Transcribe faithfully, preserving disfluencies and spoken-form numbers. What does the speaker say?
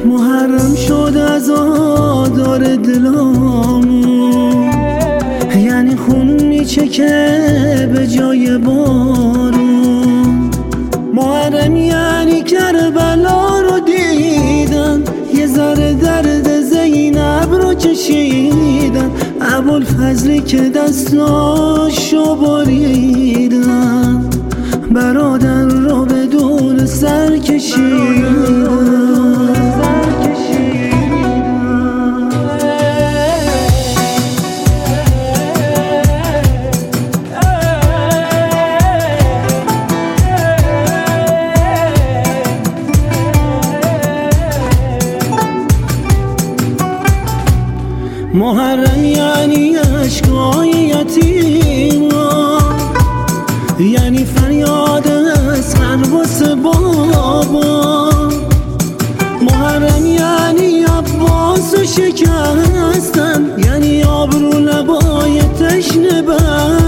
محرم شد از آدار دلامون، یعنی خون میچکه به جای بارون. محرم یعنی کربلا رو دیدن، یه ذره درد زینب رو چشیدن، ابوالفضلی که دستاشو بریدن، برادر رو به دور سر کشیدن. محرم یعنی اشکای یتیما، یعنی فریاد اسقر واسه بابا. محرم یعنی عباس شکستن، یعنی آبرو لبای تشنه بستن.